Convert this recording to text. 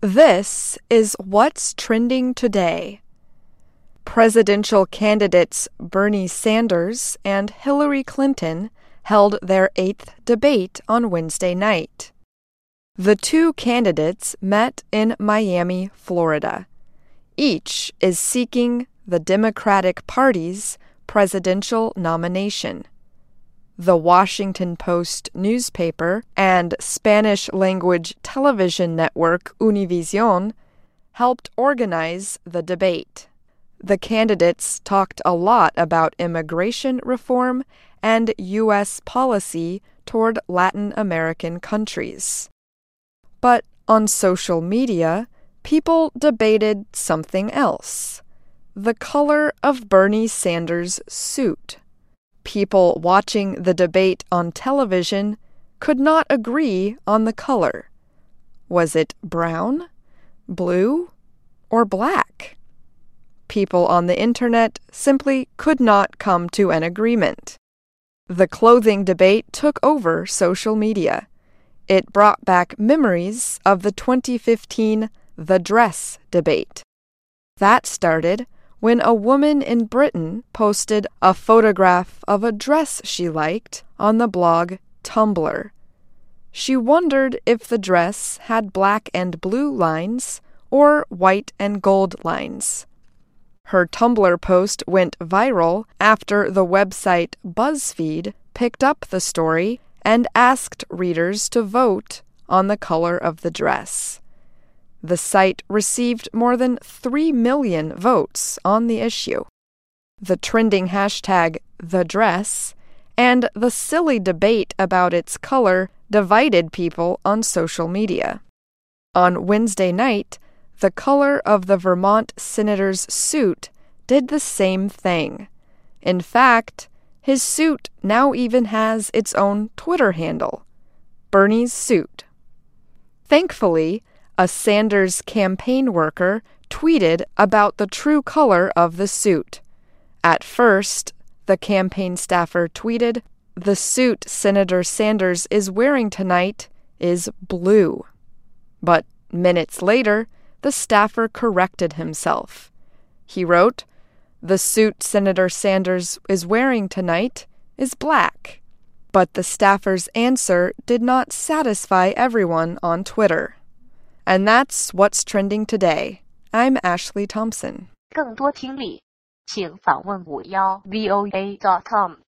This is what's trending today. Presidential candidates Bernie Sanders and Hillary Clinton held their 8th debate on Wednesday night. The two candidates met in Miami, Florida. Each is seeking the Democratic Party's presidential nomination. The Washington Post newspaper and Spanish-language television network Univision helped organize the debate. The candidates talked a lot about immigration reform and U.S. policy toward Latin American countries. But on social media, people debated something else: the color of Bernie Sanders' suit. People watching the debate on television could not agree on the color. Was it brown, blue, or black? People on the internet simply could not come to an agreement. The clothing debate took over social media. It brought back memories of the 2015 The Dress debate. That started when a woman in Britain posted a photograph of a dress she liked on the blog Tumblr. She wondered if the dress had black and blue lines or white and gold lines. Her Tumblr post went viral after the website BuzzFeed picked up the story and asked readers to vote on the color of the dress. The site received more than 3 million votes on the issue. The trending hashtag #TheDress and the silly debate about its color divided people on social media. On Wednesday night, the color of the Vermont senator's suit did the same thing. In fact, his suit now even has its own Twitter handle, Bernie's Suit. Thankfully, a Sanders campaign worker tweeted about the true color of the suit. At first, the campaign staffer tweeted, "The suit Senator Sanders is wearing tonight is blue." But minutes later, the staffer corrected himself. He wrote, "The suit Senator Sanders is wearing tonight is black." But the staffer's answer did not satisfy everyone on Twitter. And that's what's trending today. I'm Ashley Thompson. 更多听力，请访问51voa.com。